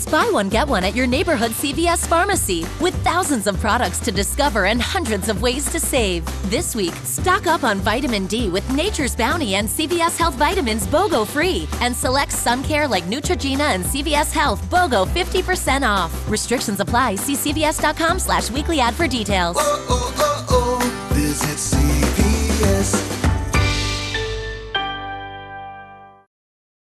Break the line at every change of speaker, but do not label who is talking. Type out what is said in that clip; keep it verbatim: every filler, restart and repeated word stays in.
Just buy one, get one at your neighborhood C V S pharmacy with thousands of products to discover and hundreds of ways to save. This week, stock up on vitamin D with Nature's Bounty and C V S Health Vitamins BOGO free, and select sun care like Neutrogena and C V S Health BOGO fifty percent off. Restrictions apply. See C V S dot com slash weekly ad for details.
Oh, oh.